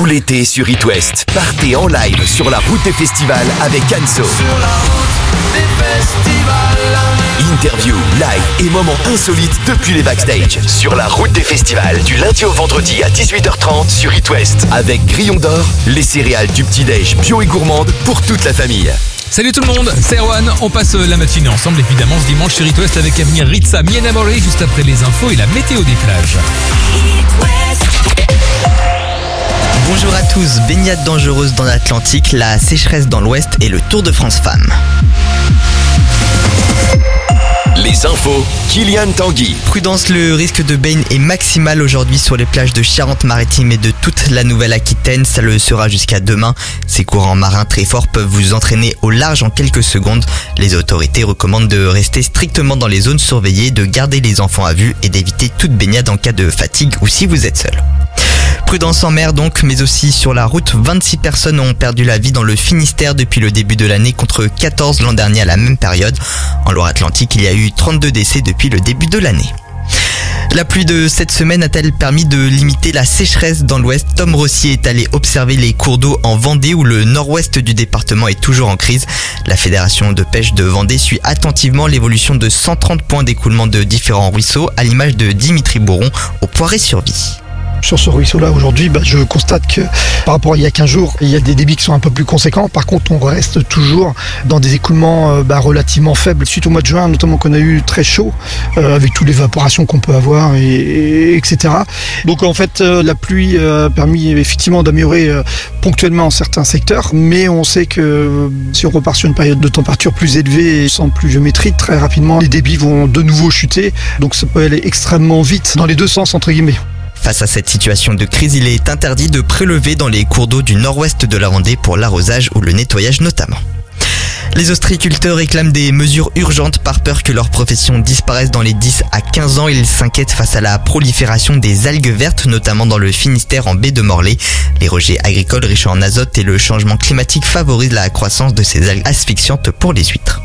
l'été sur It West. Partez en live sur la route des festivals avec Anso. Sur la route des festivals. Interview, live et moments insolites depuis les backstage. Sur la route des festivals du lundi au vendredi à 18h30 sur It West. Avec Grillon d'Or, les céréales du petit-déj bio et gourmande pour toute la famille. Salut tout le monde, c'est Erwan. On passe la matinée ensemble évidemment ce dimanche sur It West avec Amir Ritza, Mi Enamoré juste après les infos et la météo des plages. Bonjour à tous, baignade dangereuse dans l'Atlantique, la sécheresse dans l'Ouest et le Tour de France Femmes. Les infos, Kylian Tanguy. Prudence, le risque de baigne est maximal aujourd'hui sur les plages de Charente-Maritime et de toute la Nouvelle-Aquitaine. Ça le sera jusqu'à demain. Ces courants marins très forts peuvent vous entraîner au large en quelques secondes. Les autorités recommandent de rester strictement dans les zones surveillées, de garder les enfants à vue et d'éviter toute baignade en cas de fatigue ou si vous êtes seul. Prudence en mer donc, mais aussi sur la route. 26 personnes ont perdu la vie dans le Finistère depuis le début de l'année contre 14 l'an dernier à la même période. En Loire-Atlantique, il y a eu 32 décès depuis le début de l'année. La pluie de cette semaine a-t-elle permis de limiter la sécheresse dans l'Ouest ? Tom Rossi est allé observer les cours d'eau en Vendée où le nord-ouest du département est toujours en crise. La Fédération de pêche de Vendée suit attentivement l'évolution de 130 points d'écoulement de différents ruisseaux à l'image de Dimitri Bourron au Poiré-sur-Vie. Sur ce ruisseau-là, aujourd'hui, je constate que par rapport à il y a 15 jours, il y a des débits qui sont un peu plus conséquents. Par contre, on reste toujours dans des écoulements relativement faibles. Suite au mois de juin, notamment qu'on a eu très chaud, avec toute l'évaporation qu'on peut avoir, etc. Donc en fait, la pluie a permis effectivement d'améliorer ponctuellement certains secteurs, mais on sait que si on repart sur une période de température plus élevée et sans pluviométrie, très rapidement, les débits vont de nouveau chuter. Donc ça peut aller extrêmement vite dans les deux sens, entre guillemets. Face à cette situation de crise, il est interdit de prélever dans les cours d'eau du nord-ouest de la Vendée pour l'arrosage ou le nettoyage notamment. Les ostréiculteurs réclament des mesures urgentes par peur que leur profession disparaisse dans les 10 à 15 ans. Ils s'inquiètent face à la prolifération des algues vertes, notamment dans le Finistère en baie de Morlaix. Les rejets agricoles riches en azote et le changement climatique favorisent la croissance de ces algues asphyxiantes pour les huîtres.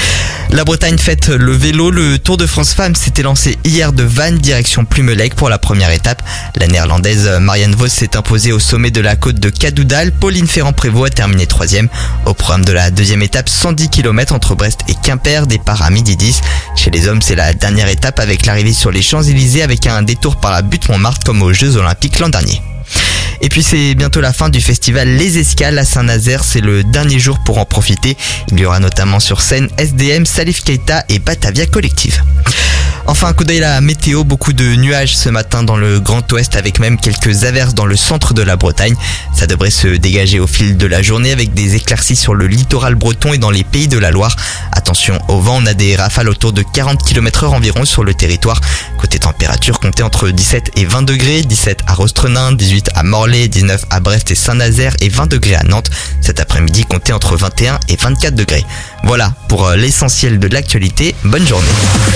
La Bretagne fête le vélo. Le Tour de France Femmes s'était lancé hier de Vannes direction Plumelec pour la première étape. La néerlandaise Marianne Vos s'est imposée au sommet de la côte de Cadoudal. Pauline Ferrand-Prévot a terminé 3e. Au programme de la deuxième étape, 110 km entre Brest et Quimper, départ à 12h10. Chez les hommes, c'est la dernière étape avec l'arrivée sur les Champs-Élysées avec un détour par la butte Montmartre comme aux Jeux Olympiques l'an dernier. Et puis c'est bientôt la fin du festival Les Escales à Saint-Nazaire, c'est le dernier jour pour en profiter. Il y aura notamment sur scène SDM, Salif Keita et Batavia Collective. Enfin, un coup d'œil à la météo, beaucoup de nuages ce matin dans le Grand Ouest avec même quelques averses dans le centre de la Bretagne. Ça devrait se dégager au fil de la journée avec des éclaircies sur le littoral breton et dans les pays de la Loire. Attention au vent, on a des rafales autour de 40 km/h environ sur le territoire. Côté température, comptez entre 17 et 20 degrés, 17 à Rostrenin, 18 à Morlaix, 19 à Brest et Saint-Nazaire et 20 degrés à Nantes. Cet après-midi, comptez entre 21 et 24 degrés. Voilà pour l'essentiel de l'actualité. Bonne journée.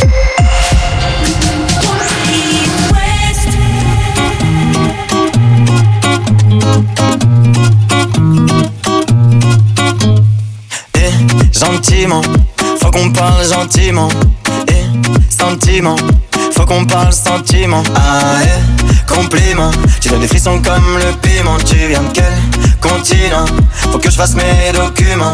Gentiment, faut qu'on parle gentiment. Sentiment, faut qu'on parle sentiment. Compliment, tu donnes des frissons comme le piment. Tu viens de quel continent? Faut que je fasse mes documents.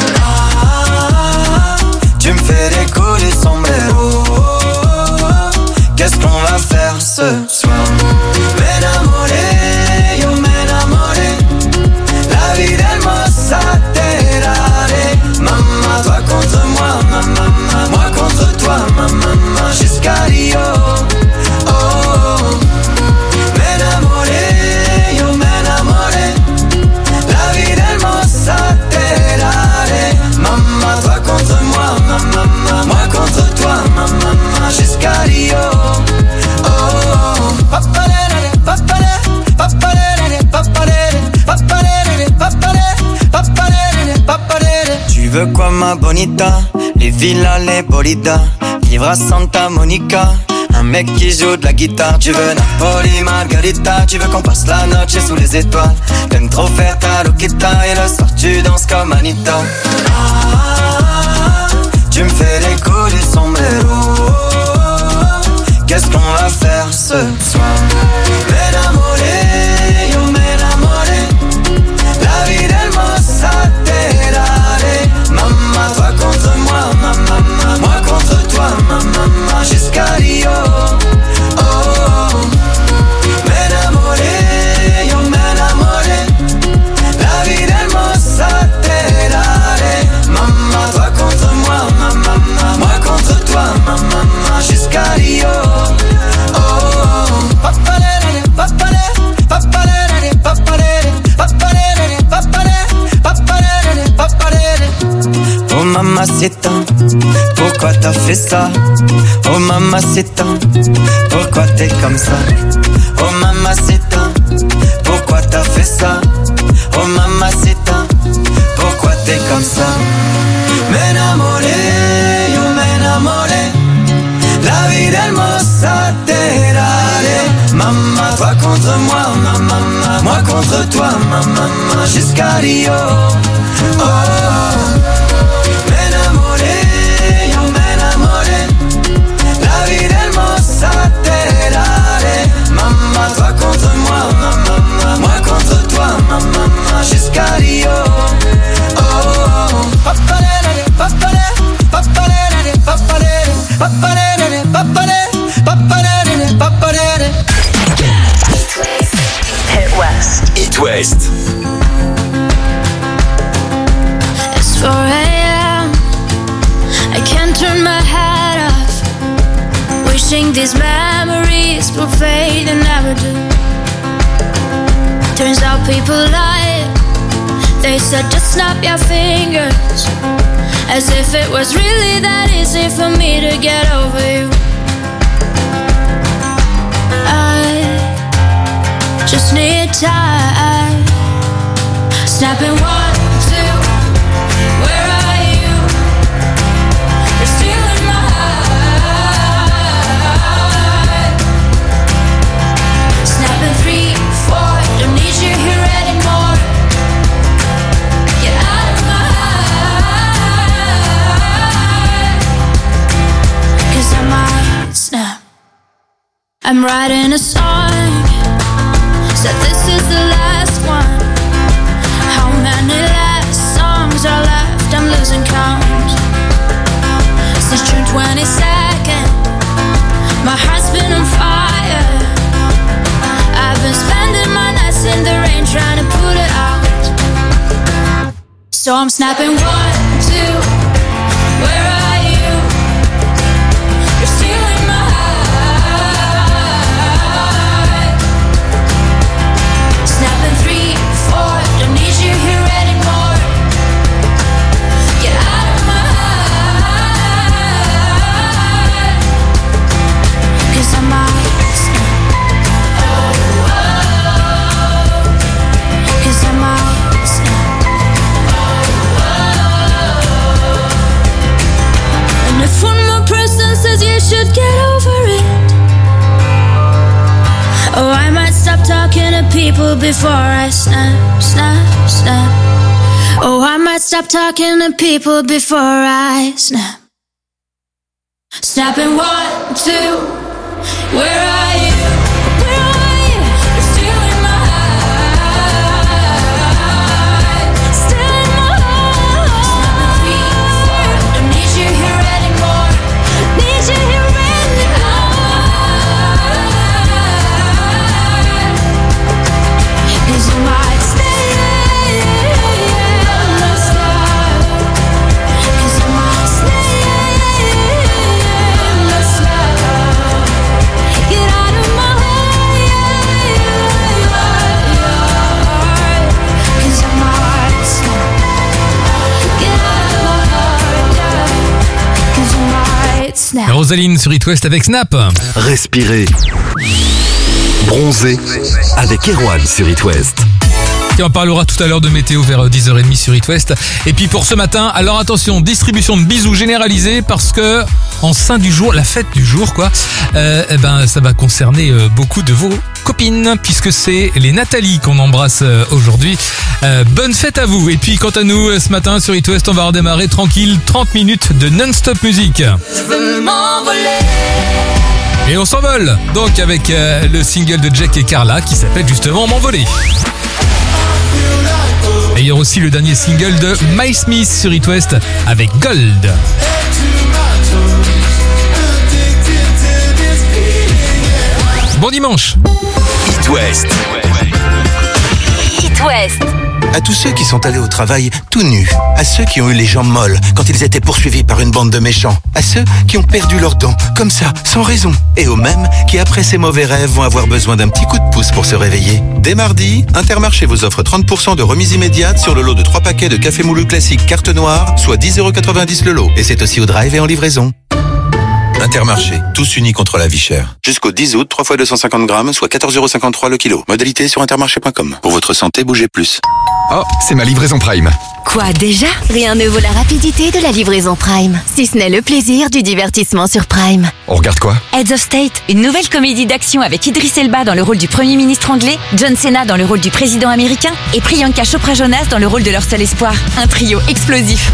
Tu me fais des coups du sombrero. Qu'est-ce qu'on va faire ce soir? M'enamoré, yo m'enamoré. La vie d'hermosa te daré. Maman, toi contre moi, maman, moi contre toi, maman, jusqu'à Rio. Oh, oh. M'enamoré, yo m'enamoré. La vie d'hermosa te daré. Maman, toi contre moi, maman, moi contre toi, maman, jusqu'à Rio. Oh, oh. Papalere, papalere, papalere, papalere, papalere, papalere, papalere, papalere. Tu veux quoi ma bonita? Les villas, les bolidas, vivre à Santa Monica. Un mec qui joue de la guitare. Tu veux Napoli, Margarita. Tu veux qu'on passe la noche sous les étoiles. T'aimes trop faire ta loquita. Et le soir tu danses comme Anita. Tu me fais des coups du sombrero. Qu'est-ce qu'on va faire ce soir? M'enamoré, yo m'enamoré. mamacita, pourquoi t'as fait ça? Oh mamacita, pourquoi t'es comme ça? Oh mamacita, pourquoi t'as fait ça? Oh mamacita, pourquoi t'es comme ça? M'enamoré, yo m'enamoré, la vida hermosa te daré. Maman, toi contre moi, maman, moi contre toi, maman, jusqu'à Rio. Oh, m'enamoré, yo m'enamoré, la vida hermosa te daré. Maman, toi contre moi, maman, moi contre toi, maman, jusqu'à Rio. Oh, papalere, papalere, papalere, papalere, papalere, papalere, papalere, papalere. Hit West. It West. It's 4 a.m. I can't turn my head off, wishing these memories will fade and never do. Turns out people lie. They said just snap your fingers, as if it was really that easy for me to get over you. I just need time. Snapping 1, 2. Where are you? You're still in my heart. Snapping 3, 4. Don't need you here anymore. Get out of my heart. 'Cause I might snap. I'm writing a song, said this is the last one. How many last songs are left? I'm losing count. Since June 22nd, my heart's been on fire. I've been spending my nights in the rain trying to put it out. So I'm snapping 1, 2. Where are you? You're still in my heart. Snapping 3, 4. Don't need you here anymore. Get out of my heart. 'Cause I might snap. Oh, oh. 'Cause I might snap. Oh, oh. And if one more person says you should get over it, oh, I might stop talking to people before I snap, snap, snap. Oh, I might stop talking to people before I snap. Snapping 1, 2. Where are you? Where are you? You're still in my heart. Still in my heart. Snapping 3, 4. Don't need you here anymore. Need you here anymore. 'Cause you might stay in my style. 'Cause you might stay in my style. Get out of my heart. 'Cause I might snap. Get out of my heart. 'Cause I might snap. Rosaline sur It West avec Snap. Respirer. Bronzer. Avec Erwan sur It West. Et on parlera tout à l'heure de météo vers 10h30 sur It West. Et puis pour ce matin, alors attention, distribution de bisous généralisée parce que en sein du jour, la fête du jour quoi, ça va concerner beaucoup de vos copines puisque c'est les Nathalie qu'on embrasse aujourd'hui. Bonne fête à vous. Et puis quant à nous, ce matin sur It West, on va redémarrer tranquille 30 minutes de non-stop musique. Je veux m'envoler. Et on s'envole donc avec le single de Jack et Carla qui s'appelle justement M'envoler. Et il y aura aussi le dernier single de My Smith sur It West avec Gold. Bon dimanche. It West. Hit West. À tous ceux qui sont allés au travail tout nus, à ceux qui ont eu les jambes molles quand ils étaient poursuivis par une bande de méchants, à ceux qui ont perdu leurs dents, comme ça, sans raison, et aux mêmes qui, après ces mauvais rêves, vont avoir besoin d'un petit coup de pouce pour se réveiller. Dès mardi, Intermarché vous offre 30% de remise immédiate sur le lot de 3 paquets de café moulu classique carte noire, soit 10,90€ le lot. Et c'est aussi au drive et en livraison. Intermarché, tous unis contre la vie chère. Jusqu'au 10 août, 3 fois 250 grammes, soit 14,53€ le kilo. Modalité sur intermarché.com. Pour votre santé, bougez plus. Oh, c'est ma livraison Prime. Quoi déjà? Rien ne vaut la rapidité de la livraison Prime, si ce n'est le plaisir du divertissement sur Prime. On regarde quoi? Heads of State, une nouvelle comédie d'action avec Idris Elba dans le rôle du Premier ministre anglais, John Cena dans le rôle du président américain et Priyanka Chopra Jonas dans le rôle de leur seul espoir. Un trio explosif.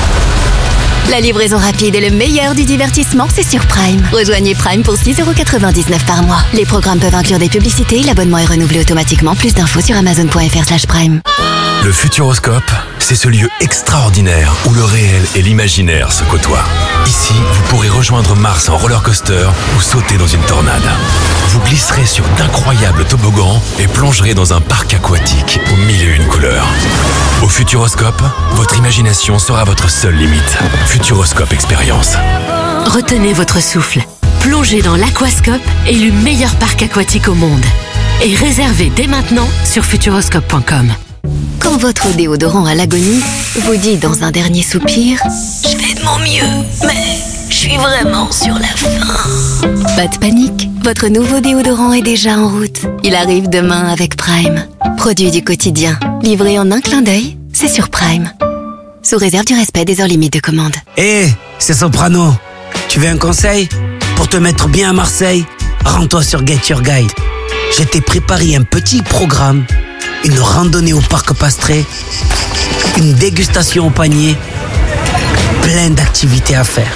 La livraison rapide et le meilleur du divertissement, c'est sur Prime. Rejoignez Prime pour 6,99€ par mois. Les programmes peuvent inclure des publicités, l'abonnement est renouvelé automatiquement. Plus d'infos sur amazon.fr/prime. Le Futuroscope, c'est ce lieu extraordinaire où le réel et l'imaginaire se côtoient. Ici, vous pourrez rejoindre Mars en roller coaster ou sauter dans une tornade. Vous glisserez sur d'incroyables toboggans et plongerez dans un parc aquatique aux 1001 couleurs. Au Futuroscope, votre imagination sera votre seule limite. Futuroscope Expérience. Retenez votre souffle. Plongez dans l'Aquascope, élu meilleur parc aquatique au monde. Et réservez dès maintenant sur futuroscope.com. Quand votre déodorant à l'agonie vous dit dans un dernier soupir « Je fais de mon mieux, mais je suis vraiment sur la fin ». Pas de panique, votre nouveau déodorant est déjà en route. Il arrive demain avec Prime. Produit du quotidien, livré en un clin d'œil, c'est sur Prime. Sous réserve du respect des heures limites de commande. Hé, c'est Soprano. Tu veux un conseil? Pour te mettre bien à Marseille, rends-toi sur Get Your Guide. Je t'ai préparé un petit programme, une randonnée au parc Pastré, une dégustation au panier, plein d'activités à faire.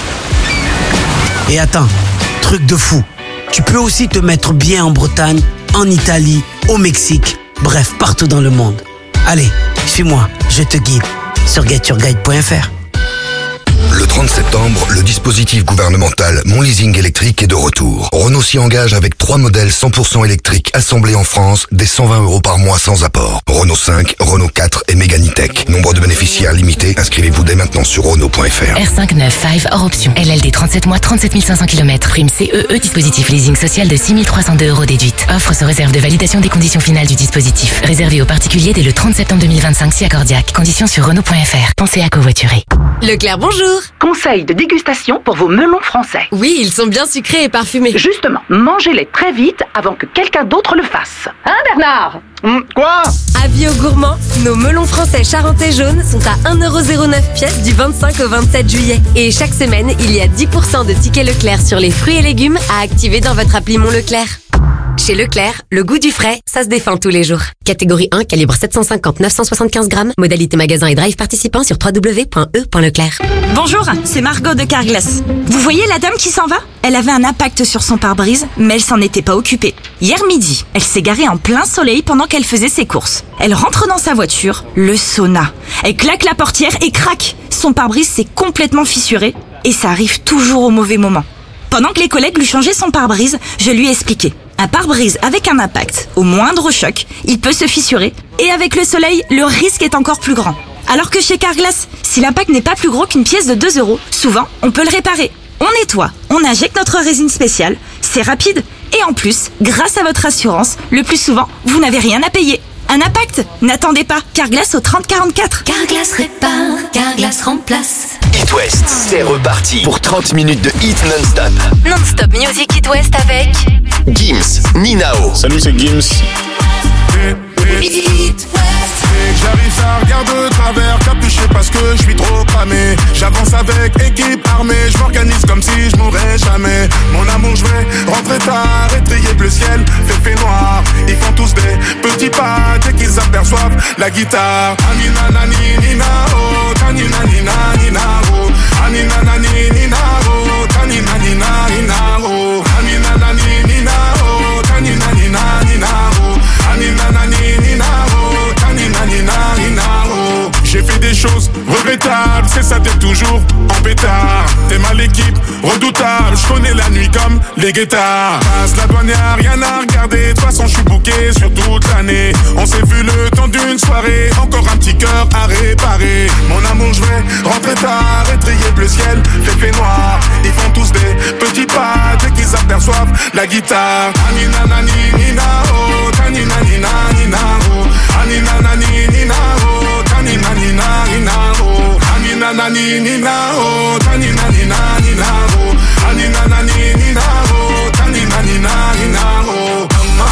Et attends, truc de fou, tu peux aussi te mettre bien en Bretagne, en Italie, au Mexique, bref, partout dans le monde. Allez, suis-moi, je te guide sur getyourguide.fr. Le 30 septembre, le dispositif gouvernemental Mon Leasing électrique est de retour. Renault s'y engage avec 3 modèles 100% électriques assemblés en France dès 120€ par mois sans apport. Renault 5, Renault 4 et Mégane E-Tech. Nombre de bénéficiaires limité. Inscrivez-vous dès maintenant sur Renault.fr. R595 hors option. LLD 37 mois, 37 500 km. Prime CEE, dispositif leasing social de 6 302€ déduite. Offre sous réserve de validation des conditions finales du dispositif. Réservé aux particuliers dès le 30 septembre 2025 si accordiaque. Conditions sur Renault.fr. Pensez à covoiturer. Leclerc, bonjour. Conseil de dégustation pour vos melons français. Oui, ils sont bien sucrés et parfumés. Justement, mangez-les très vite avant que quelqu'un d'autre le fasse. Hein, Bernard? Quoi? Avis aux gourmands, nos melons français charentais jaunes sont à 1,09€ pièce du 25 au 27 juillet. Et chaque semaine, il y a 10% de tickets Leclerc sur les fruits et légumes à activer dans votre appli Mon Leclerc. Chez Leclerc, le goût du frais, ça se défend tous les jours. Catégorie 1, calibre 750-975 grammes. Modalité magasin et drive participant sur www.e.leclerc. Bonjour, c'est Margot de Carglass. Vous voyez la dame qui s'en va? Elle avait un impact sur son pare-brise, mais elle s'en était pas occupée. Hier midi, elle s'est garée en plein soleil pendant qu'elle faisait ses courses. Elle rentre dans sa voiture, le sauna. Elle claque la portière et crac! Son pare-brise s'est complètement fissuré et ça arrive toujours au mauvais moment. Pendant que les collègues lui changeaient son pare-brise, je lui ai expliqué. Un pare-brise avec un impact, au moindre choc, il peut se fissurer. Et avec le soleil, le risque est encore plus grand. Alors que chez Carglass, si l'impact n'est pas plus gros qu'une pièce de 2€, souvent, on peut le réparer. On nettoie, on injecte notre résine spéciale, c'est rapide. Et en plus, grâce à votre assurance, le plus souvent, vous n'avez rien à payer. Un impact? N'attendez pas, Carglass au 3044. Carglass répare, Carglass remplace. It West, c'est reparti pour 30 minutes de hit non-stop. Non-stop Music It West avec Gims, Ninao. Salut, c'est Gims. J'arrive, ça regarde de travers, capuché parce que je suis trop cramé. J'avance avec équipe armée, je m'organise comme si je mourrais jamais. Mon amour, je vais rentrer tard, étrier bleu ciel, fait noir. Ils font tous des petits pas dès qu'ils aperçoivent la guitare. Anina nani nina oh, tanina nina nina oh, anina nani nina oh, tanina nina nina oh, anina nani nina oh, tanina nina nina oh, anina nani nina oh, tanina nina nina oh. J'ai fait des choses regrettables, c'est ça, t'es toujours en pétard. T'es mal l'équipe, redoutable, je connais la nuit comme les des guitares. Passe la douane, y'a rien à regarder. De toute façon, je suis booké sur toute l'année. On s'est vu le temps d'une soirée. Encore un petit cœur à réparer. Mon amour, je vais rentrer tard. Étrier bleu ciel, fait noir. Ils font tous des petits pas dès qu'ils aperçoivent la guitare. Anina nani nina oh, tanina nina nina oh. Anina nani nina oh, tanina nina nina oh. Anina nani nina oh, tanina nina nina oh. Anina nani nina oh, tanina nina nina oh.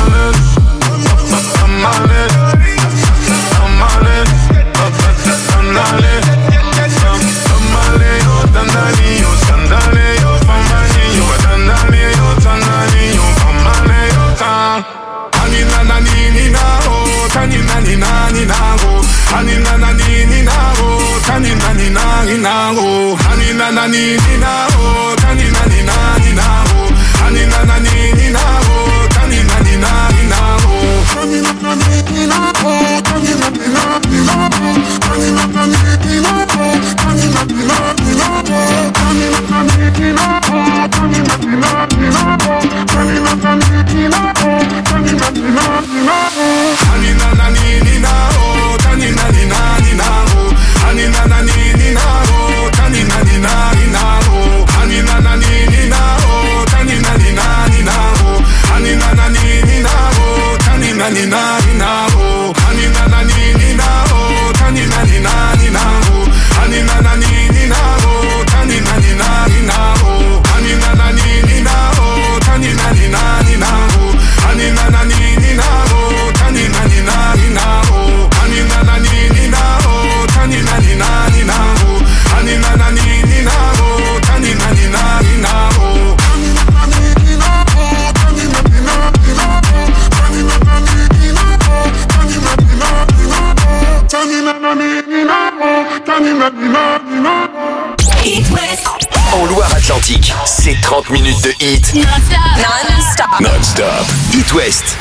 En Loire-Atlantique, c'est 30 minutes de hit. Non-stop. Non-stop. Hit West.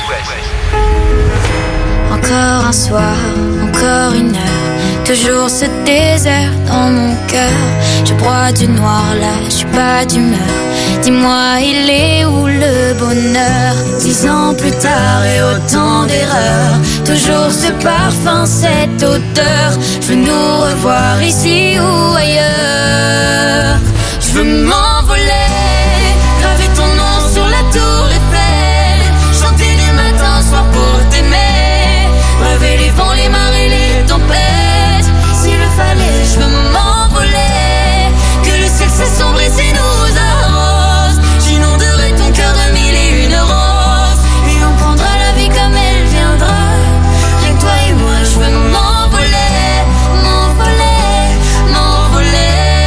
Encore un soir, encore une heure, toujours ce désert dans mon cœur. Je broie du noir là, je suis pas d'humeur. Dis-moi, il est où le bonheur? 10 ans plus tard et autant d'erreurs, toujours ce parfum, cette odeur. Je veux nous revoir ici ou ailleurs. Je veux m'envoler, graver ton nom sur la tour Eiffel, chanter du matin au soir pour t'aimer, braver les vents, les marées, les tempêtes. S'il le fallait, je veux m'envoler, que le ciel s'assombrisse et nous arrose. J'inonderai ton cœur de 1001 roses, et on prendra la vie comme elle viendra. Rien que toi et moi, je veux m'envoler, m'envoler, m'envoler.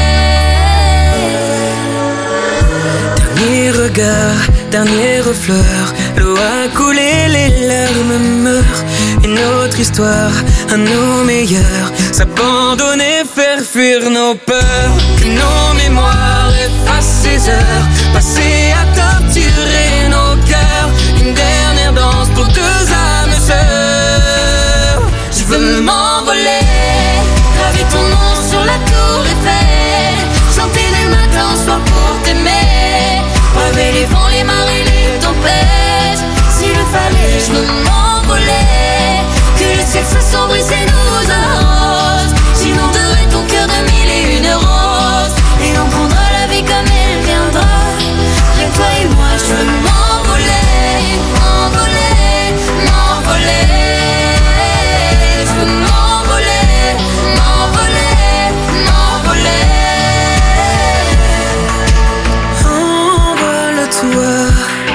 Dernier regard, dernière fleur, l'eau a coulé, les larmes meurent. Une autre histoire, à nos meilleurs, s'abandonner, faire fuir nos peurs. Que nos mémoires effacent ces heures, passées à torturer nos cœurs. Une dernière danse pour deux âmes sœurs. Je veux m'envoler, graver ton nom sur la tour Eiffel, chanter du matin au soir pour t'aimer, braver les vents, les marées, les tempêtes. S'il le fallait, je veux m'envoler, que le ciel s'assombrisse et nous arrose. J'inonderai ton cœur de 1001 roses, et on prendra la vie comme elle viendra. Rien que toi et moi, je veux m'envoler, m'envoler, m'envoler. Je veux m'envoler, m'envoler, m'envoler. Envole-toi,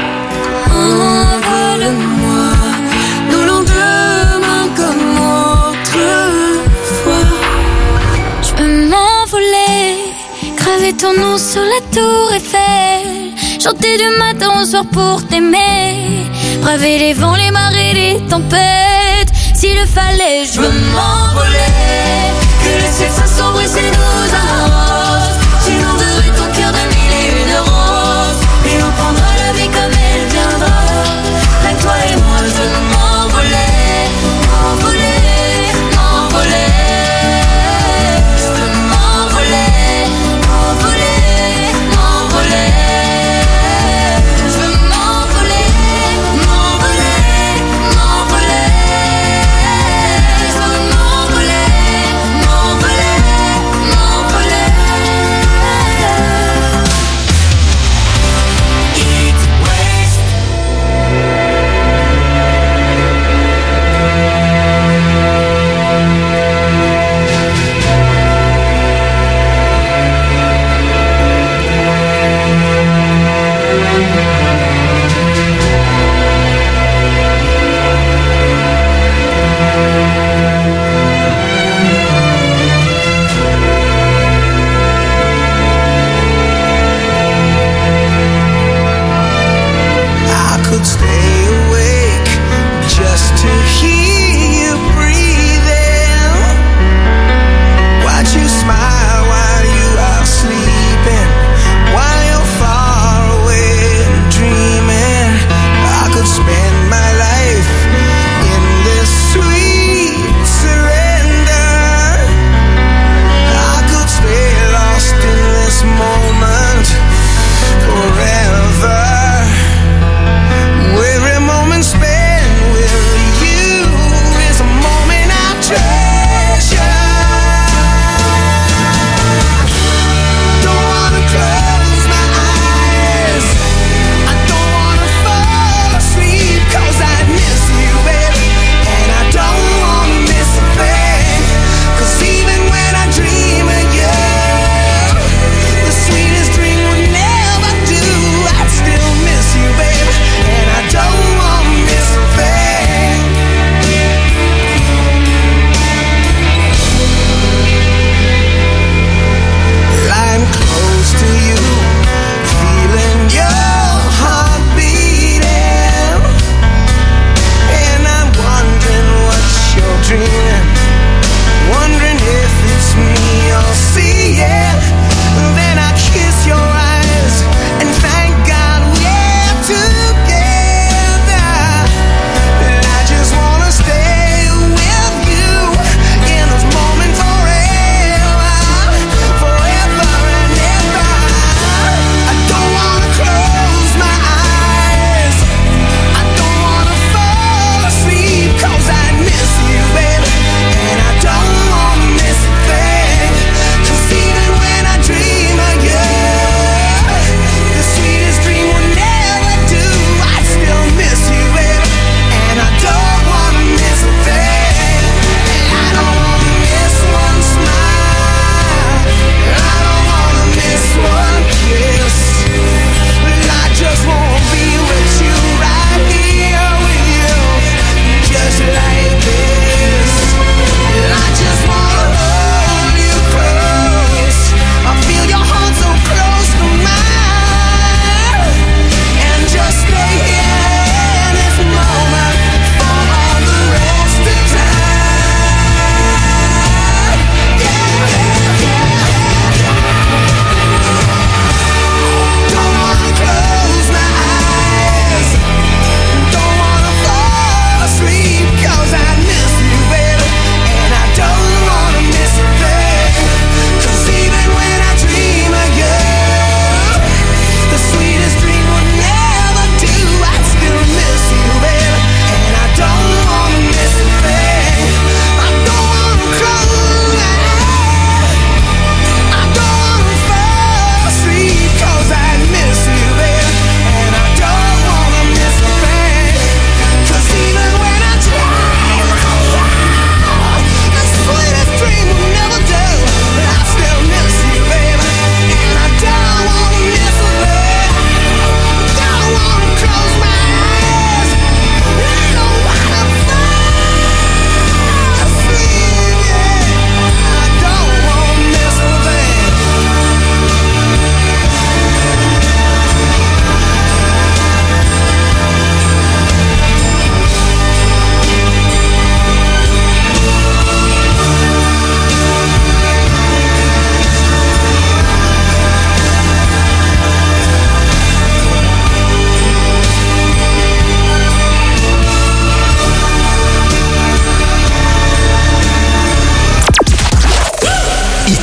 envole-moi, nous lendemain comme autrefois. Je veux m'envoler, graver ton nom sur la tour Eiffel, chanter du matin au soir pour t'aimer, braver les vents, les marées, les tempêtes. S'il le fallait, je veux m'envoler, que le ciel s'assombrisse et nous arrose. J'inonderai ton cœur de 1001 roses, et on prendra la vie comme elle viendra. Rien que toi et moi, je veux m'envoler, m'envoler, m'envoler. Je veux m'envoler, m'envoler, m'envoler.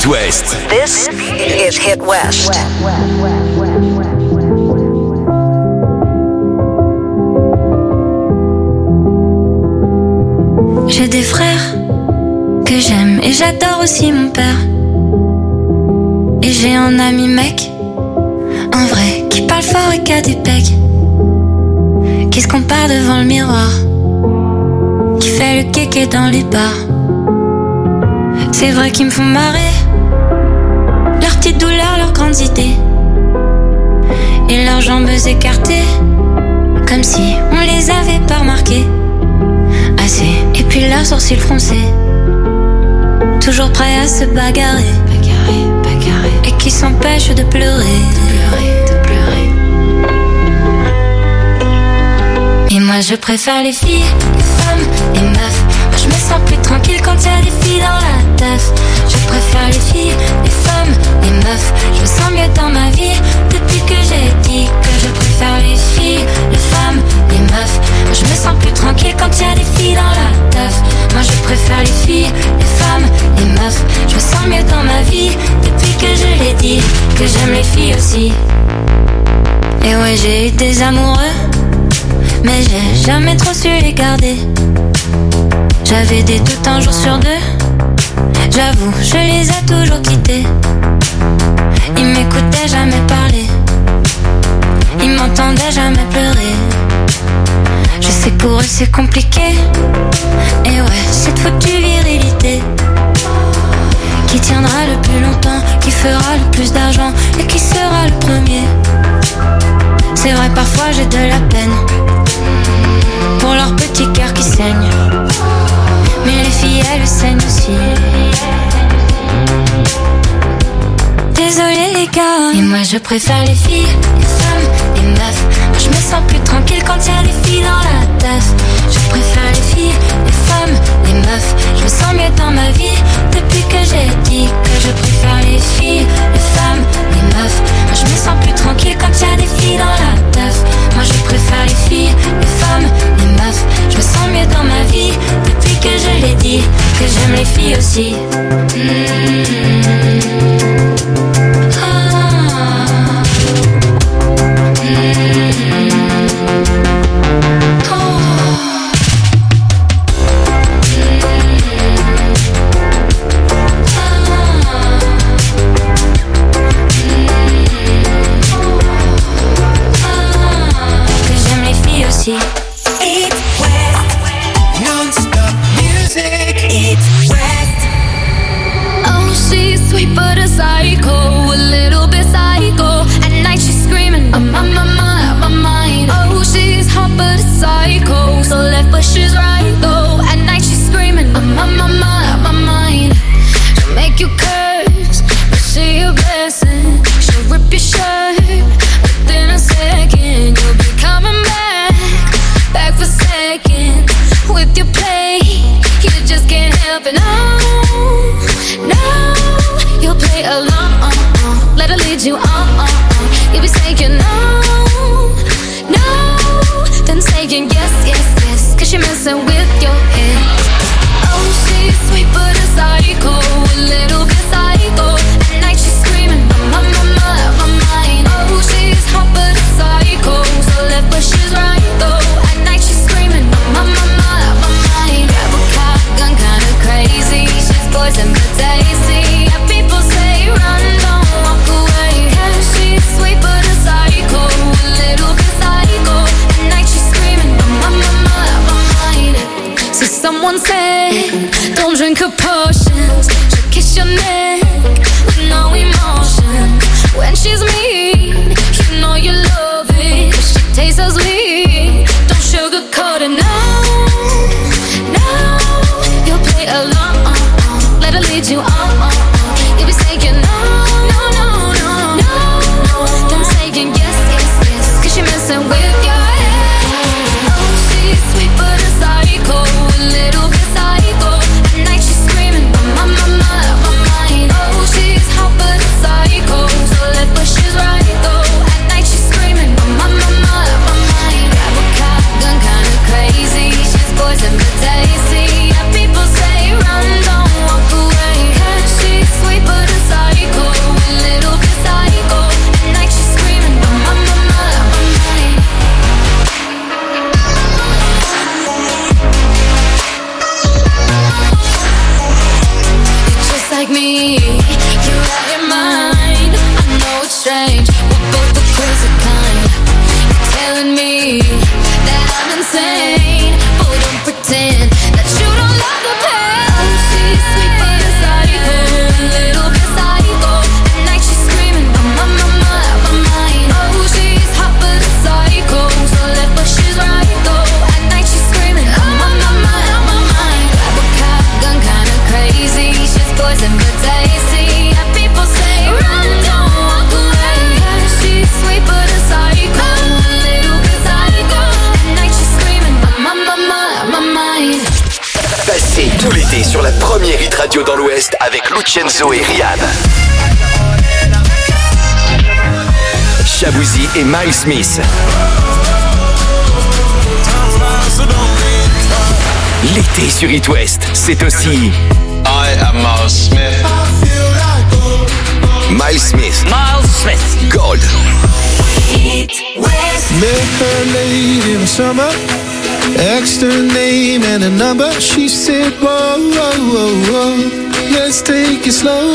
West. This is Hit West. J'ai des frères que j'aime et j'adore aussi mon père. Et j'ai un ami mec, un vrai, qui parle fort et qui a des pecs, qui se compare devant le miroir, qui fait le kéké dans les bars. C'est vrai qu'ils me font marrer, leurs petites douleurs, leurs grandes idées, et leurs jambes écartées, comme si on les avait pas remarquées assez. Et puis leurs sourcils froncés, toujours prêts à se bagarrer, et qui s'empêchent de pleurer. Et moi je préfère les filles, les femmes, les meufs. Moi je me sens plus tranquille quand y'a des filles dans la teuf. Je préfère les filles, les femmes, les meufs. Je me sens mieux dans ma vie depuis que j'ai dit que je préfère les filles, les femmes, les meufs. Moi je me sens plus tranquille quand y'a des filles dans la teuf. Moi je préfère les filles, les femmes, les meufs. Je me sens mieux dans ma vie depuis que je l'ai dit que j'aime les filles aussi. Et ouais, j'ai eu des amoureux, mais j'ai jamais trop su les garder. J'avais des doutes un jour sur deux, j'avoue, je les ai toujours quittés. Ils m'écoutaient jamais parler, ils m'entendaient jamais pleurer. Je sais que pour eux c'est compliqué, et ouais, cette foutue virilité qui tiendra le plus longtemps, qui fera le plus d'argent et qui sera le premier. C'est vrai, parfois j'ai de la peine pour leur petit cœur qui saigne, mais les filles elles saignent aussi. Désolé les gars, et moi je préfère les filles, les femmes, les meufs. Moi je me sens plus tranquille quand y'a des filles dans la teuf. Je préfère les filles, les femmes, les meufs. Je me sens mieux dans ma vie depuis que j'ai dit que je préfère les filles, les femmes, les meufs. Moi je me sens plus tranquille quand y'a des filles dans la teuf. Moi je préfère les filles, les femmes, les meufs. Je me sens mieux dans ma vie depuis que je l'ai dit que j'aime les filles aussi. Eat West, non-stop music. Eat West. Oh, she's sweet but a psycho, a little bit psycho. At night she's screaming, I'm on my mind. Oh, she's hot but a psycho, so left but she's right though. At night she's screaming, I'm on my mind. She'll make you curse, but she a blessing. She'll rip your shirt, within a second you'll be coming back for second with your play. You just can't help it, no. You'll play along, let her lead you on. You'll be saying no, then saying yes, cause you're messing with your head. Oh, she's sweet but a psycho, a little bit psycho. At night she's screaming, I'm on my mind. Oh, she's hot but a psycho, so left but she's right though. At night she's screaming, I'm on my mind. Grab a cop gun, kinda crazy. She's poison but tasty. Yeah, people say run, don't walk away. Yeah, she's sweet but a psycho, strange. We're both the crazy kind. You're telling me that I'm insane. Boy, don't pretend that you don't love the pain. Oh, she's sweet but a psycho, a little bit psycho. At night she's screaming, I'm out my mind. Oh, she's hot but a psycho, so left but she's right though. At night she's screaming, I'm out my mind. Grab a cop gun, kinda crazy. She's poison but tasty. And people say, run, don't walk away. She's sweet but a psycho, a little bit psycho. At night she's screaming, I'm out my mind. Passez tout l'été sur la première hit radio dans l'Ouest avec Lucenzo et Rihanna. Shabuzi et Miles Smith. L'été sur It West, c'est aussi I am Miles Smith. Miles Smith. Gold. It West. Met her late in the summer, asked her name and a number. She said, whoa, whoa, whoa, whoa, let's take it slow.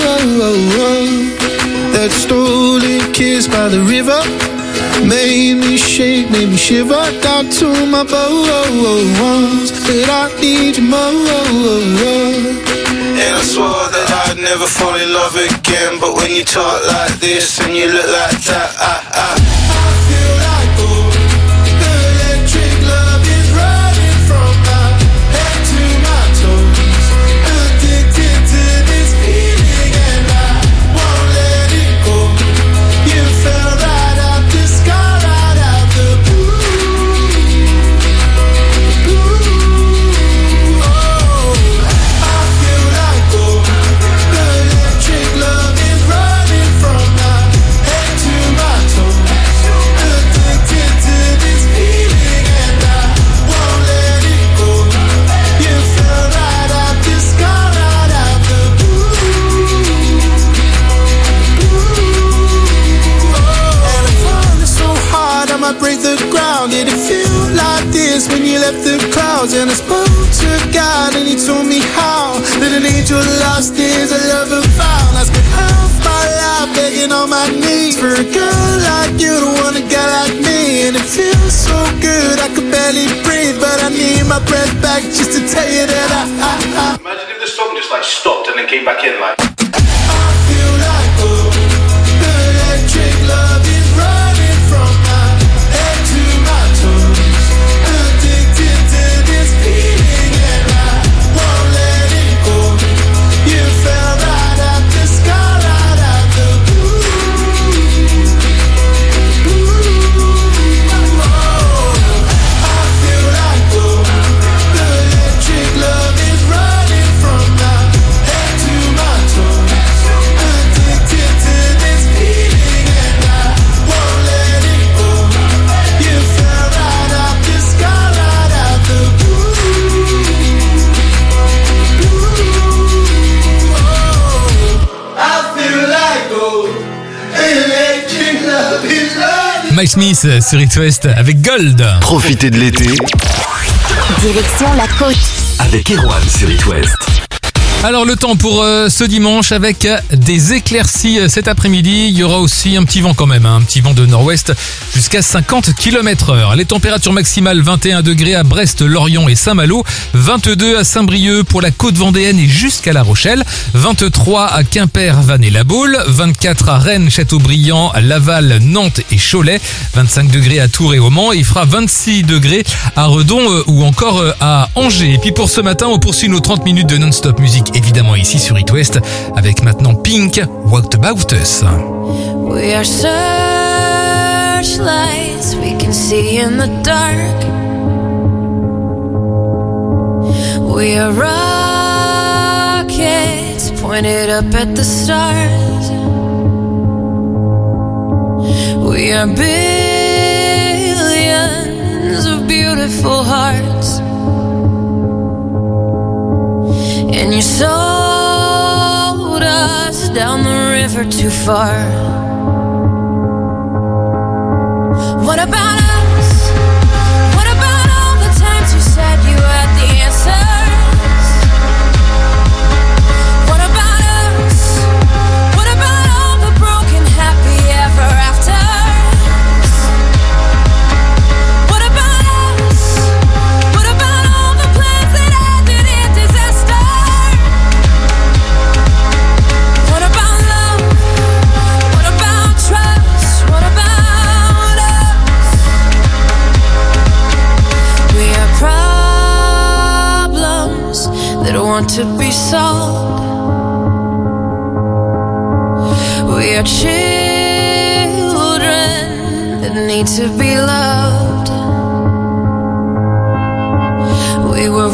That stolen kiss by the river made me shake, made me shiver. Down to my bones, said I need you more. And I swore that I'd never fall in love again. But when you talk like this and you look like that, I feel like gold. The electric love is running from my head to my toes. Addicted to this feeling and I won't let it go. You fell right out the sky, right out the blue. Oh, I feel like gold. The electric love is running from my head to my toes. Addicted to this feeling and I won't let it go. You fell right out the sky, right out the blue. And I'm falling so hard I might break the ground. Did it feel like this when you left the clouds? And I spoke to God and he told me how that an angel lost is a lover found. I spent half my life begging on my knees for a girl like you to want a guy like me. And it feels so good I could barely breathe, but I need my breath back just to tell you that I Imagine if the song just like stopped and then came back in like. feel like gold. The electric love is running from my head to my toes. Addicted to this feeling and I won't let it go. You fell right out the sky, right out the blue. I feel like gold. The electric love is running from my head to my toes. Addicted to this feeling and I won't let it go. You fell right out the sky, right out the blue. I feel like gold. Electric love is running. Miles Smith sur It West avec Gold. Profitez de l'été Direction la côte. avec Erwan sur It West. Alors le temps pour ce dimanche avec des éclaircies cet après-midi. Il y aura aussi un petit vent quand même, un petit vent de nord-ouest jusqu'à 50 km/h. Les températures maximales 21 degrés à Brest, Lorient et Saint-Malo, 22 à Saint-Brieuc pour la côte vendéenne et jusqu'à La Rochelle, 23 à Quimper, Vannes et La Baule, 24 à Rennes, Châteaubriand, Laval, Nantes et Cholet, 25 degrés à Tours et au Mans et il fera 26 degrés à Redon ou encore à Angers. Et puis pour ce matin, on poursuit nos 30 minutes de non-stop musique. Évidemment ici sur It West avec maintenant Pink, What About Us. We are searchlights we can see in the dark. We are rockets pointed up at the stars. We are billions of beautiful hearts. And you sold us down the river too far. What about us? What about all the times you said you had the answers? What about us? What about all the broken happy ever want to be sold. We are children that need to be loved. We were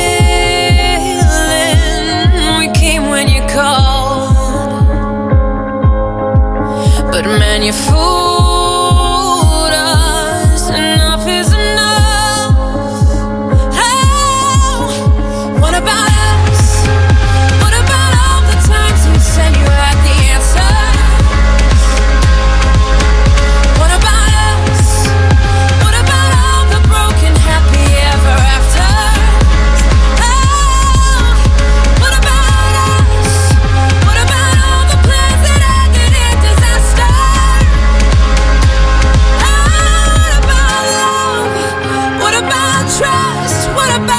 willing, we came when you called. But man, you fooled us, enough is enough. Oh, what about us? What about all the times you said you had the answer? What about us? What about all the broken happy ever after? Oh, what about us? What about all the plans that ended in disaster? Oh, what about love? What about trust? What about us?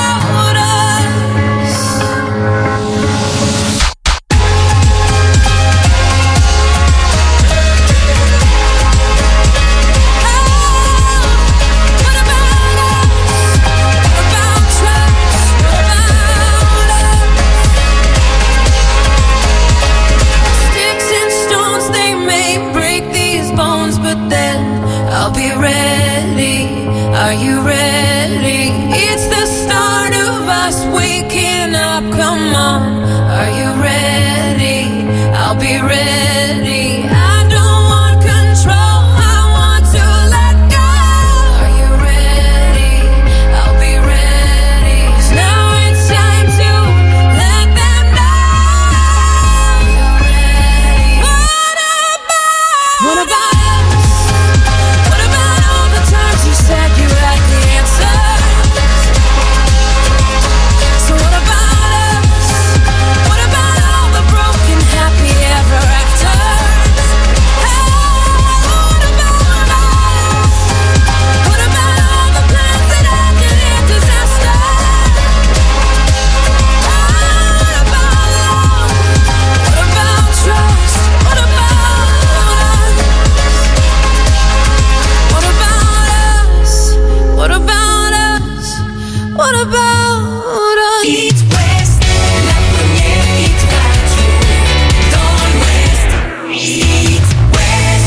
Sticks and stones, they may break these bones, but then I'll be ready. Are you ready? It's the start of us waking up. Come on, are you ready? I'll be ready. I don't want control, I want to let go. Are you ready? I'll be ready. 'Cause now it's time to let them know. You're ready. What about us? What about all the times you said you had the answer? So what about us? What about all the broken happy ever after? Oh, what about us? What about all the plans that ended in disaster? Oh, what about love? What about trust? What about us? What about us? What about us? What about us? Eat West, la première hit radio dans l'Ouest. Eat West.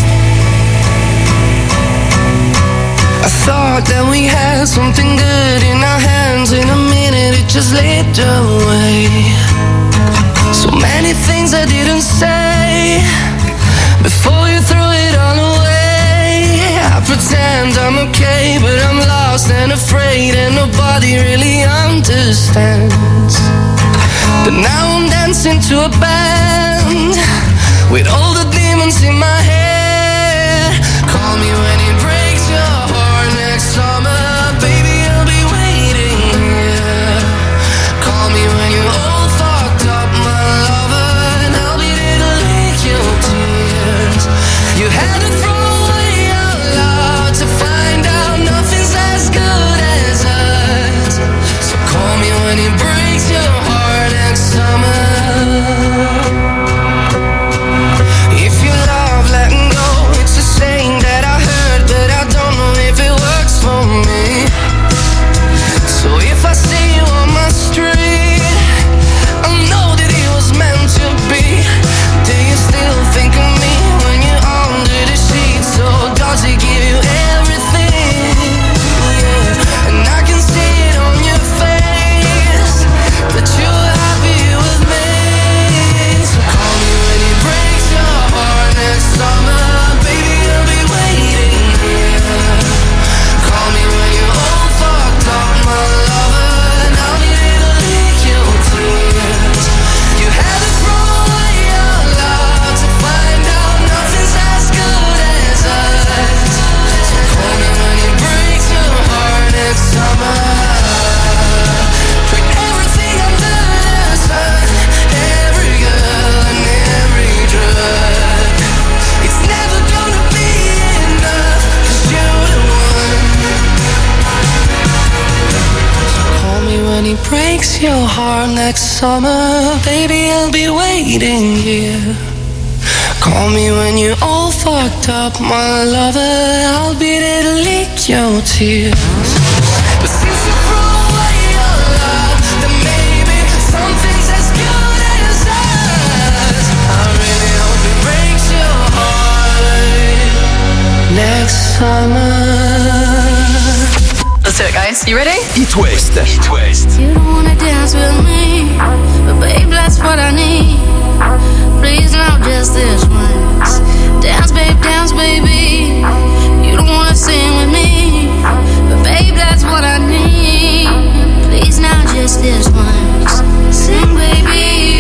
I thought that we had something good in our hands. In a minute it just slipped away. So many things I didn't say before you threw it all away. I pretend I'm okay, but I'm lost and afraid, and nobody really understands. But now I'm dancing to a band with all the demons in my head. Call me when it breaks your heart next summer, baby, I'll be waiting here. Call me when you're all fucked up, my lover, and I'll be there to lick your tears. You had to throw away our love to find out nothing's as good as us. So call me when it breaks your heart next summer. If you love letting go, it's a saying that I heard, but I don't know if it works for me. So if I see you on my street, I know that it was meant to be. Do you still think of me when you're under the sheets? So does it give you everything? Yeah. And I can see it on your face that you're happy with me. So call me when it breaks your heart next summer, baby, I'll be waiting here. Call me when you're all fucked up, my lover, and I'll be there to lick your tears. You had to throw away your love to find out nothing's as good as us. So call me when it breaks your heart next summer. Put everything under the sun, every girl and every drug. It's never gonna be enough, 'cause you're the one. So call me when it breaks your heart next summer, baby, I'll be waiting here. Call me when you're all fucked up, my lover, I'll be there to lick your tears. But since you threw away your love, then maybe Let's do it, guys. You ready? It West. It West. You don't wanna dance with me, but babe, that's what I need. Please, not just this once. Dance, baby. You don't wanna sing with me, but babe, that's what I need. Please, not just this once. Sing, baby.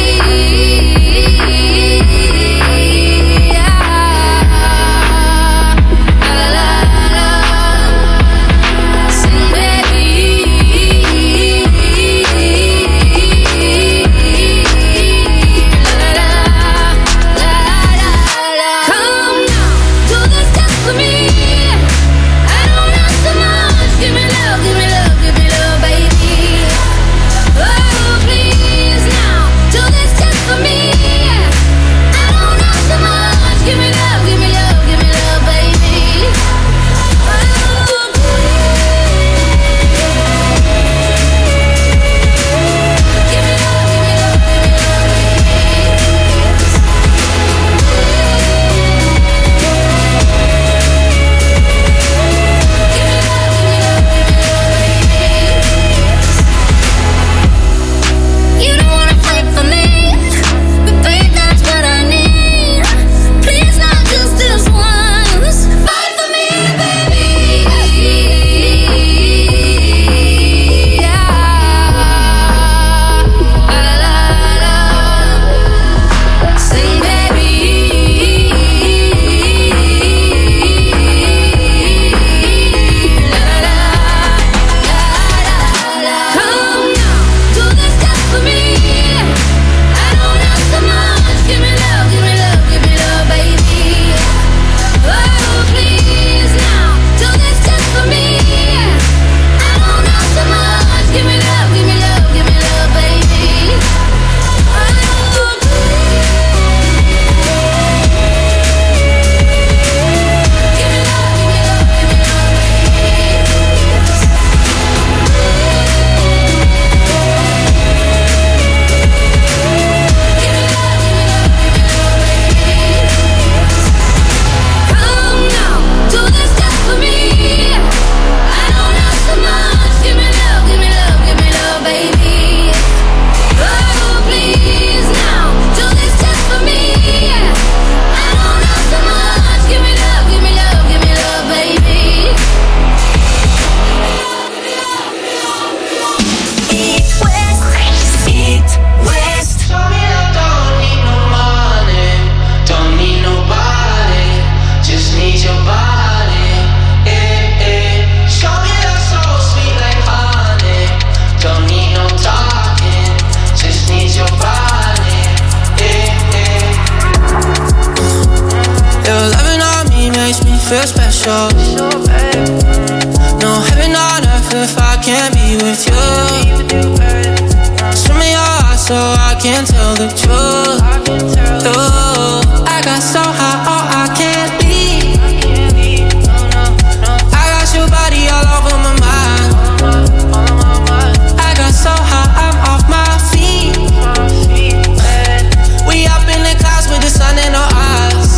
feel special. No heaven on earth if I can't be with you. Swim in your heart so I can tell the truth. I got so high, oh, I can't leave. I got your body all over my mind. I got so high, I'm off my feet. We up in the clouds with the sun in our eyes.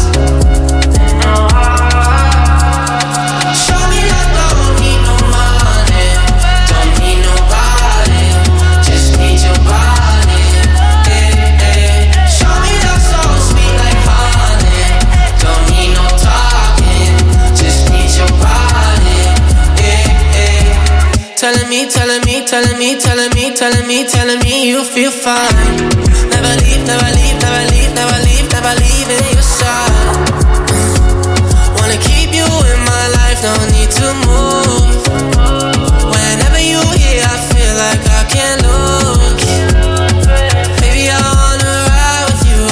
Telling me you feel fine. Never leave, never leave, never leave, never leave, never leaving your side. Wanna keep you in my life, no need to move. Whenever you here, I feel like I can't lose. Baby, I wanna ride with you,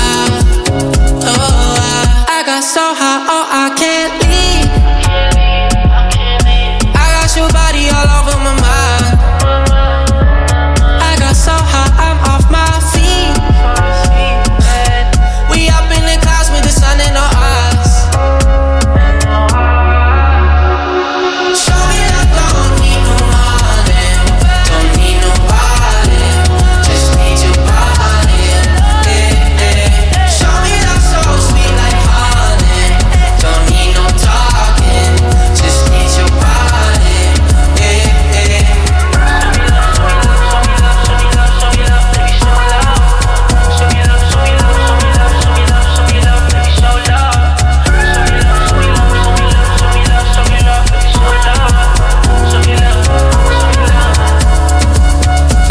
I got so high, oh, I can't leave. I got your body all over my mind. So high, I'm off my feet. We up in the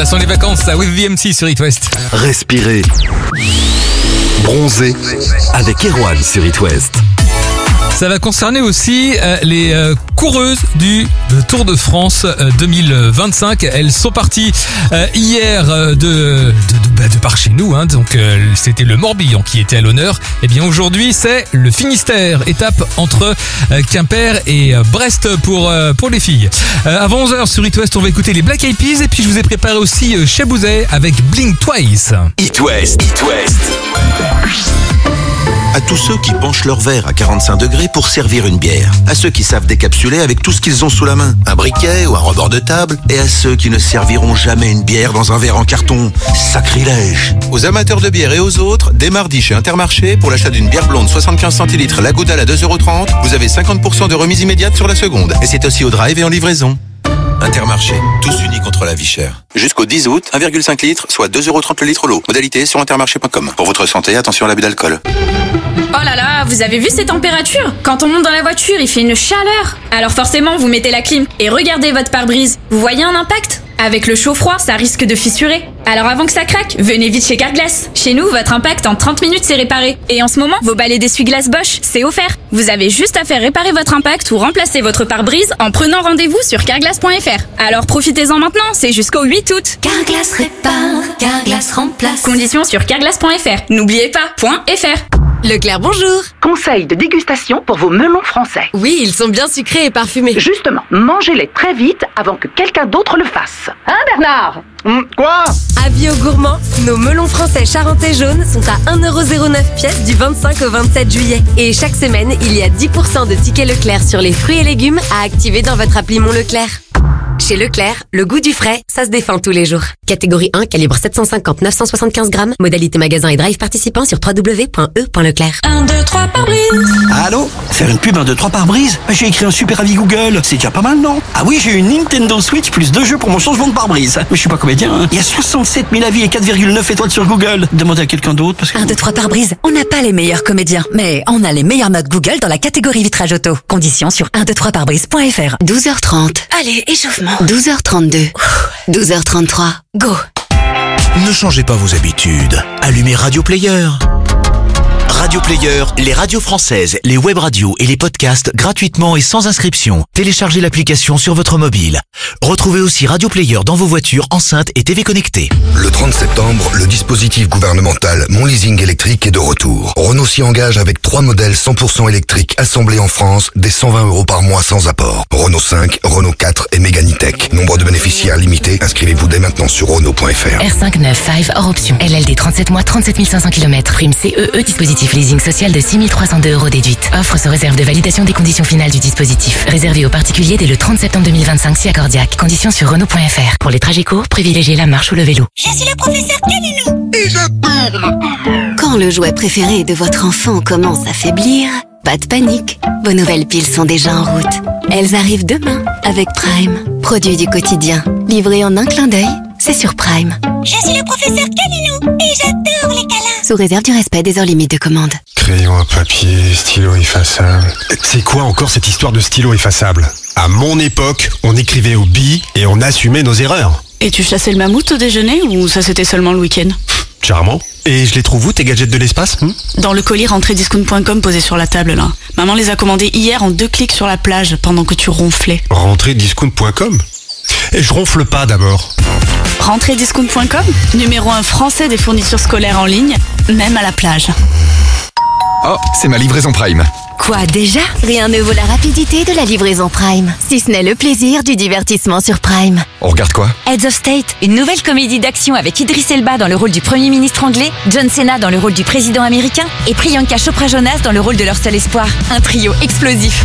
sont les vacances à With VMC sur It West. Respirez. Bronzer avec Erwan sur It West. Ça va concerner aussi les coureuses du Tour de France 2025. Elles sont parties hier de par chez nous, hein, donc c'était le Morbihan qui était à l'honneur. Et bien aujourd'hui c'est le Finistère, étape entre Quimper et Brest pour les filles. Avant 11h sur It West, on va écouter les Black Eyed Peas et puis je vous ai préparé aussi Shabouzey avec Blink Twice. It West, It West. À tous ceux qui penchent leur verre à 45 degrés pour servir une bière. À ceux qui savent décapsuler avec tout ce qu'ils ont sous la main. Un briquet ou un rebord de table. Et à ceux qui ne serviront jamais une bière dans un verre en carton. Sacrilège. Aux amateurs de bière et aux autres, dès mardi chez Intermarché, pour l'achat d'une bière blonde 75 centilitres la Goudal à 2,30 €, vous avez 50% de remise immédiate sur la seconde. Et c'est aussi au drive et en livraison. Intermarché, tous unis contre la vie chère. Jusqu'au 10 août, 1,5 litre, soit 2,30 € le litre l'eau. Modalité sur intermarché.com. Pour votre santé, attention à l'abus d'alcool. Oh là là, vous avez vu ces températures? Quand on monte dans la voiture, il fait une chaleur. Alors forcément, vous mettez la clim et regardez votre pare-brise. Vous voyez un impact? Avec le chaud-froid, ça risque de fissurer. Alors avant que ça craque, venez vite chez Carglass. Chez nous, votre impact en 30 minutes c'est réparé. Et en ce moment, vos balais d'essuie-glace Bosch, c'est offert. Vous avez juste à faire réparer votre impact ou remplacer votre pare-brise en prenant rendez-vous sur carglass.fr. Alors profitez-en maintenant, c'est jusqu'au 8 août. Carglass répare, Carglass remplace. Conditions sur carglass.fr. N'oubliez pas, .fr. Leclerc, bonjour. Conseil de dégustation pour vos melons français. Oui, ils sont bien sucrés et parfumés. Justement, mangez-les très vite avant que quelqu'un d'autre le fasse. Hein, Bernard? Quoi? Avis aux gourmands, nos melons français charentais jaunes sont à 1,09 € pièce du 25 au 27 juillet. Et chaque semaine, il y a 10% de tickets Leclerc sur les fruits et légumes à activer dans votre appli Mon Leclerc. Chez Leclerc, le goût du frais, ça se défend tous les jours. Catégorie 1, calibre 750-975 grammes. Modalité magasin et drive participant sur www.e.leclerc. 1, 2, 3 par brise. Allô? Faire une pub 1, 2, 3 par brise? J'ai écrit un super avis Google. C'est déjà pas mal, non? Ah oui, j'ai eu une Nintendo Switch plus 2 jeux pour mon changement de pare-brise. Mais je suis pas comédien, hein. Il y a 67 000 avis et 4,9 étoiles sur Google. Demandez à quelqu'un d'autre parce que... 1, 2, 3 par brise. On n'a pas les meilleurs comédiens, mais on a les meilleures notes Google dans la catégorie vitrage auto. Conditions sur 123parbrise.fr. 12h30. Allez, échauffement. 12h32. 12h33. Go. Ne changez pas vos habitudes. Allumez Radio Player. Radio Player, les radios françaises, les web radios et les podcasts gratuitement et sans inscription. Téléchargez l'application sur votre mobile. Retrouvez aussi Radio Player dans vos voitures, enceintes et TV connectées. Le 30 septembre, le dispositif gouvernemental Mon Leasing électrique est de retour. Renault s'y engage avec 3 modèles 100% électriques assemblés en France, dès 120 € par mois sans apport. Renault 5, Renault 4 et Mégane E-Tech. Nombre de bénéficiaires limité. Inscrivez-vous dès maintenant sur Renault.fr. R5 9 5 hors option. LLD 37 mois, 37 500 km. Prime CEE, dispositif leasing social de 6 302 € déduite. Offre sous réserve de validation des conditions finales du dispositif. Réservé aux particuliers dès le 30 septembre 2025 si accordiaque. Conditions sur Renault.fr. Pour les trajets courts, privilégiez la marche ou le vélo. Je suis le professeur Caninou. Et j'adore. Quand le jouet préféré de votre enfant commence à faiblir, pas de panique. Vos nouvelles piles sont déjà en route. Elles arrivent demain avec Prime. Produit du quotidien. Livré en un clin d'œil, c'est sur Prime. Je suis le professeur Caninou et j'adore les câlins. Sous réserve du respect des heures limites de commande. Crayon à papier, stylo effaçable. C'est quoi encore cette histoire de stylo effaçable? À mon époque, on écrivait au bi et on assumait nos erreurs. Et tu chassais le mammouth au déjeuner ou ça c'était seulement le week-end? Charmant. Et je les trouve où tes gadgets de l'espace? Dans le colis rentrediscount.com posé sur la table là. Maman les a commandés hier en 2 clics sur la plage pendant que tu ronflais. Rentrediscount.com? Et je ronfle pas d'abord. Rentrediscount.com, numéro 1 français des fournitures scolaires en ligne, même à la plage. Oh, c'est ma livraison Prime. Quoi déjà? Rien ne vaut la rapidité de la livraison Prime. Si ce n'est le plaisir du divertissement sur Prime. On regarde quoi? Heads of State, une nouvelle comédie d'action avec Idris Elba dans le rôle du Premier ministre anglais, John Cena dans le rôle du président américain et Priyanka Chopra Jonas dans le rôle de leur seul espoir. Un trio explosif.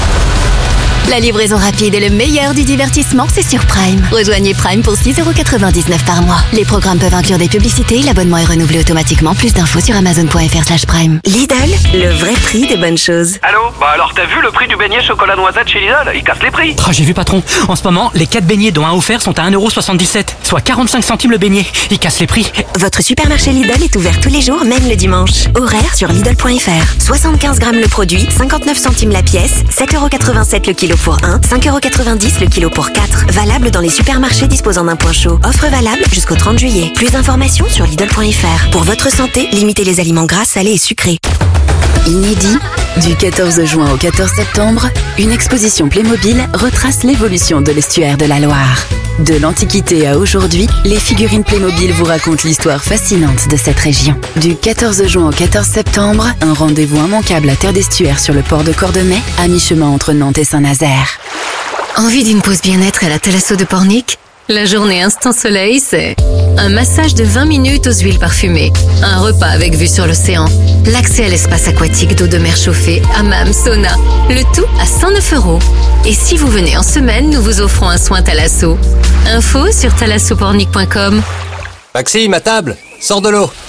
La livraison rapide et le meilleur du divertissement, c'est sur Prime. Rejoignez Prime pour 6,99 € par mois. Les programmes peuvent inclure des publicités, l'abonnement est renouvelé automatiquement. Plus d'infos sur amazon.fr/prime. Lidl, le vrai prix des bonnes choses. Allô? Bah alors t'as vu le prix du beignet chocolat noisette chez Lidl? Il casse les prix. J'ai vu patron, en ce moment, les 4 beignets dont un offert sont à 1,77 €, soit 45 centimes le beignet. Il casse les prix. Votre supermarché Lidl est ouvert tous les jours, même le dimanche. Horaire sur Lidl.fr. 75 grammes le produit, 59 centimes la pièce, 7,87 € le kilo. pour 1, 5,90€ le kilo pour 4. Valable dans les supermarchés disposant d'un point chaud. Offre valable jusqu'au 30 juillet. Plus d'informations sur Lidl.fr. Pour votre santé, limitez les aliments gras, salés et sucrés. Inédit, du 14 juin au 14 septembre, une exposition Playmobil retrace l'évolution de l'estuaire de la Loire. De l'Antiquité à aujourd'hui, les figurines Playmobil vous racontent l'histoire fascinante de cette région. Du 14 juin au 14 septembre, un rendez-vous immanquable à Terre d'Estuaire sur le port de Cordemais, à mi-chemin entre Nantes et Saint-Nazaire. Envie d'une pause bien-être à la Thalasso de Pornic ? La journée Instant Soleil, c'est un massage de 20 minutes aux huiles parfumées, un repas avec vue sur l'océan, l'accès à l'espace aquatique d'eau de mer chauffée, hammam, sauna, le tout à 109€. Et si vous venez en semaine, nous vous offrons un soin Thalasso. Info sur thalassopornic.com. Maxime, à table, sors de l'eau.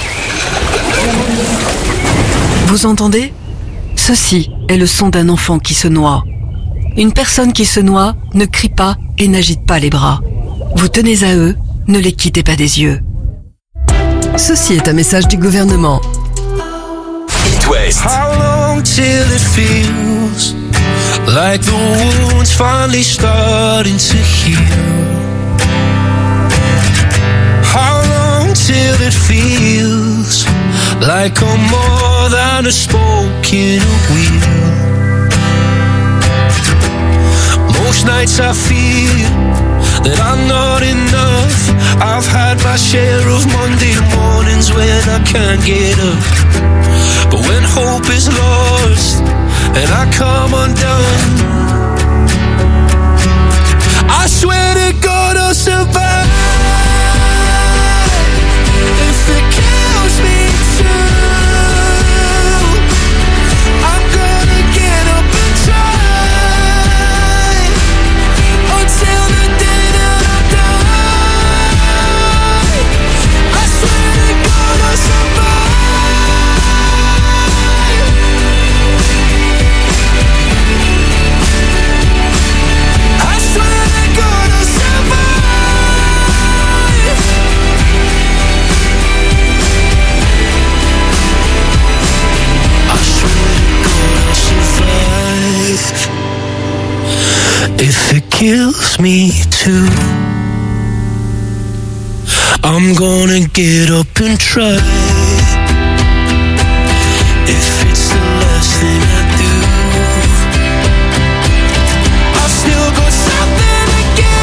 Vous entendez ? Ceci est le son d'un enfant qui se noie. Une personne qui se noie ne crie pas et n'agite pas les bras. Vous tenez à eux, ne les quittez pas des yeux. Ceci est un message du gouvernement. It West. How long till it feels like the wound's finally starting to heal? How long till it feels like I'm more than a spoke in a wheel? Most nights I feel that I'm not enough. I've had my share of Monday mornings when I can't get up. But when hope is lost and I come undone, I swear to God I'll survive. If it kills me too, I'm gonna get up and try until the day that I die. I swear to God I'll survive. I swear to God I'll survive. I swear to God I'll survive. If it kills me too, I'm gonna get up and try. If it's the last thing I do, I've still got something to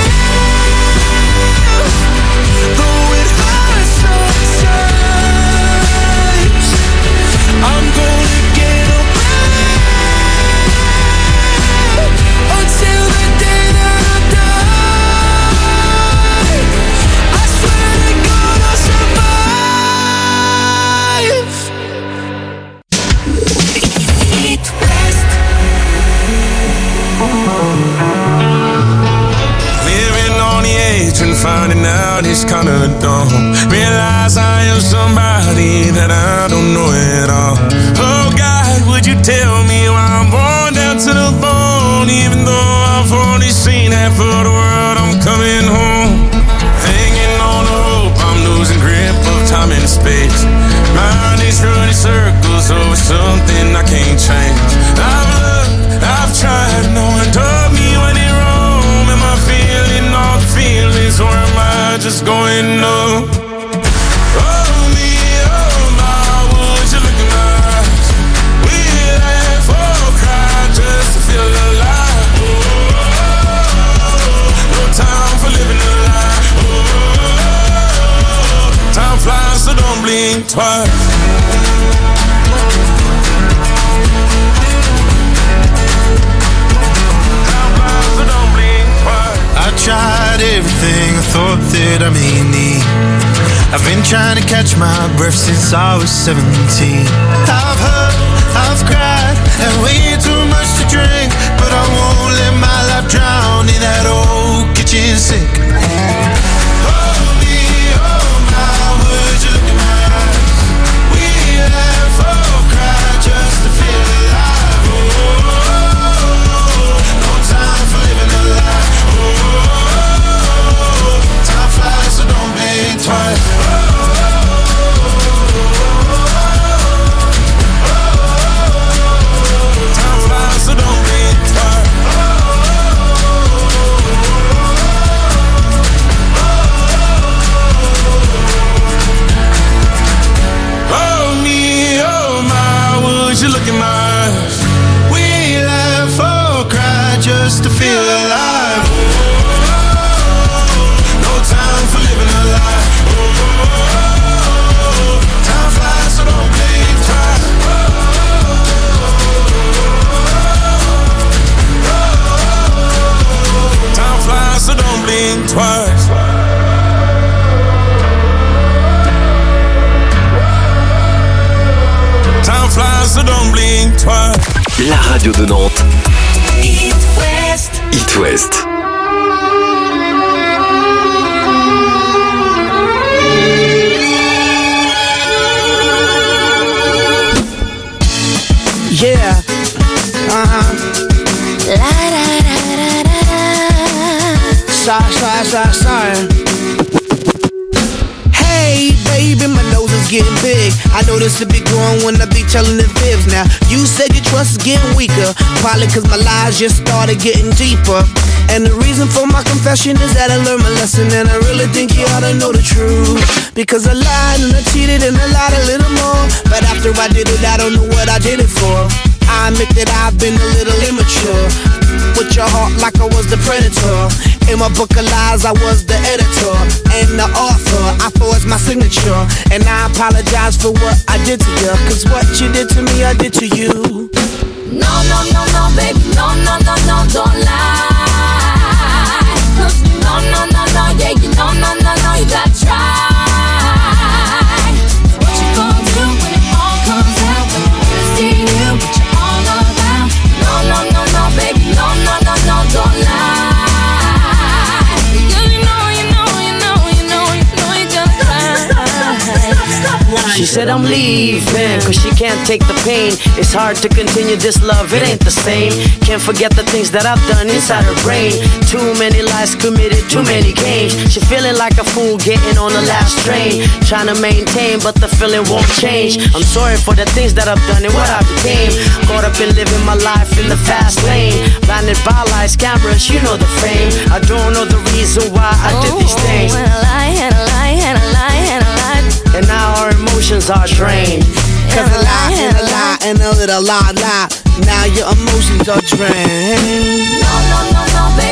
give. Though it hurts sometimes, I'm gonna get up and live until the day that I die. I swear to God I'll survive. It West. Living on the edge and finding out it's kinda dumb. Realize I am somebody that I don't know at all. Oh God, would you tell me why I'm born down to the bone? Even though I've only seen half of the world, I'm coming home. Hanging on the hope, I'm losing grip of time and space. Mind is running circles over something I can't change. I've looked, I've tried, no one told me when it wrong. Am I feeling all the feelings, or am I just going numb? Oh me, oh my, would you look in my eyes? We laugh or cry just to feel alive. No time for living a lie. Time flies, so don't blink twice. I tried everything I thought that I may need. I've been trying to catch my breath since I was 17. I've hurt, I've cried, and way too much to drink, but I won't let my life drown in that old kitchen sink. Oh me, oh my, would you look in my eyes? We laugh or cry just to feel alive. Oh, no time for living a lie. Time flies, so don't blink twice. just to feel alive. No time for living a lie. Time flies, so don't blink twice. Time flies, so don't blink twice. Time flies, so don't blink twice. La radio de Nantes. It West. It West. Yeah. Sorry. Hey, baby, my nose is getting big. I know this will be growing when I be telling the fibs. Now, you said your trust is getting weaker, probably cause my lies just started getting deeper. And the reason for my confession is that I learned my lesson, and I really think you ought to know the truth. Because I lied and I cheated and I lied a little more, but after I did it, I don't know what I did it for. I admit that I've been a little immature, with your heart like I was the predator. In my book of lies, I was the editor and the author. I forged my signature, and I apologize for what I did to you, cause what you did to me, I did to you. No, baby, no, don't lie. No, yeah, you know, you gotta try. What you gonna do when it all comes out? When you see you, but you're all around. No, baby, no, don't lie. Because you know, you gotta try. She said I'm leaving, cause she can't take the pain. It's hard to continue this love, it ain't the same. Can't forget the things that I've done inside her brain. Too many lies committed, too many games. She feeling like a fool getting on the last train, trying to maintain, but the feeling won't change. I'm sorry for the things that I've done and what I became. Caught up in living my life in the fast lane, blinded by lights, cameras, you know the fame. I don't know the reason why I did these things. And I lie, and I lie, and I lie, and I lie. And now our emotions are drained. Cause a lie and a lie and a little lie. Now your emotions are drained. No, baby.